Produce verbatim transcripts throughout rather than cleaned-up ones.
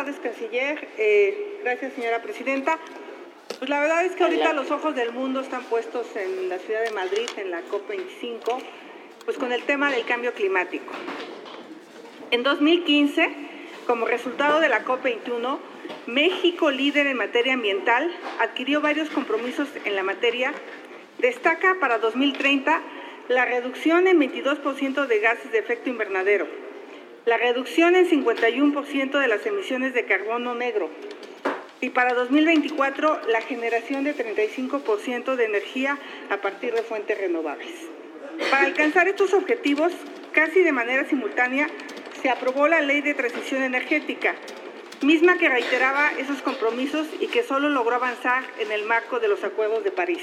tardes, canciller. Eh, gracias, señora presidenta. Pues la verdad es que ahorita los ojos del mundo están puestos en la ciudad de Madrid, en la COP veinticinco, pues con el tema del cambio climático. En dos mil quince, como resultado de la COP veintiuno, México, líder en materia ambiental, adquirió varios compromisos en la materia. Destaca para dos mil treinta la reducción en veintidós por ciento de gases de efecto invernadero, la reducción en cincuenta y uno por ciento de las emisiones de carbono negro y para dos mil veinticuatro la generación de treinta y cinco por ciento de energía a partir de fuentes renovables. Para alcanzar estos objetivos, casi de manera simultánea, se aprobó la Ley de Transición Energética, misma que reiteraba esos compromisos y que solo logró avanzar en el marco de los Acuerdos de París.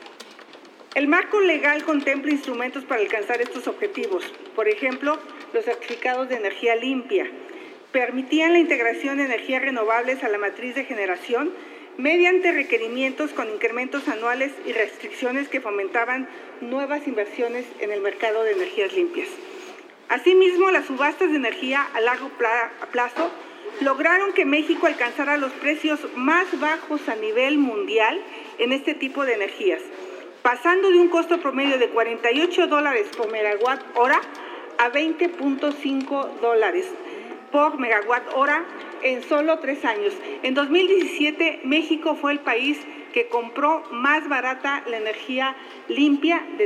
El marco legal contempla instrumentos para alcanzar estos objetivos. Por ejemplo, los certificados de energía limpia permitían la integración de energías renovables a la matriz de generación mediante requerimientos con incrementos anuales y restricciones que fomentaban nuevas inversiones en el mercado de energías limpias. Asimismo, las subastas de energía a largo plazo lograron que México alcanzara los precios más bajos a nivel mundial en este tipo de energías, pasando de un costo promedio de cuarenta y ocho dólares por megawatt hora a veinte punto cinco dólares por megawatt hora en solo tres años. En dos mil diecisiete, México fue el país que compró más barata la energía limpia. De...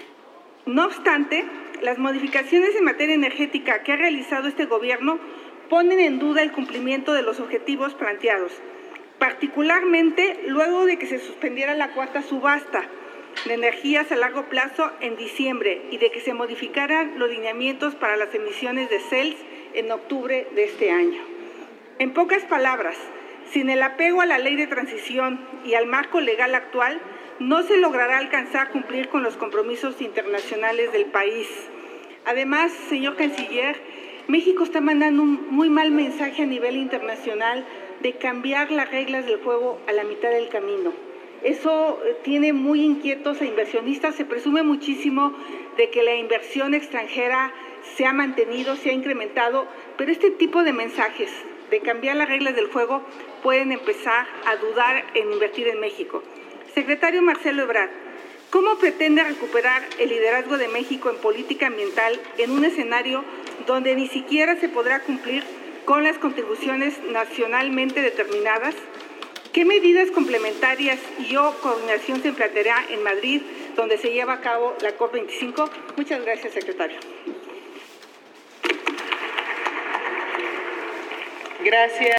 No obstante, las modificaciones en materia energética que ha realizado este gobierno ponen en duda el cumplimiento de los objetivos planteados, particularmente luego de que se suspendiera la cuarta subasta de energías a largo plazo en diciembre y de que se modificaran los lineamientos para las emisiones de C E L S en octubre de este año. En pocas palabras, sin el apego a la ley de transición y al marco legal actual, no se logrará alcanzar cumplir con los compromisos internacionales del país. Además, señor canciller, México está mandando un muy mal mensaje a nivel internacional de cambiar las reglas del juego a la mitad del camino. Eso tiene muy inquietos a inversionistas. Se presume muchísimo de que la inversión extranjera se ha mantenido, se ha incrementado, pero este tipo de mensajes de cambiar las reglas del juego pueden empezar a dudar en invertir en México. Secretario Marcelo Ebrard, ¿cómo pretende recuperar el liderazgo de México en política ambiental en un escenario donde ni siquiera se podrá cumplir con las contribuciones nacionalmente determinadas? ¿Qué medidas complementarias y o coordinación se planteará en Madrid, donde se lleva a cabo la COP veinticinco? Muchas gracias, secretario. Gracias.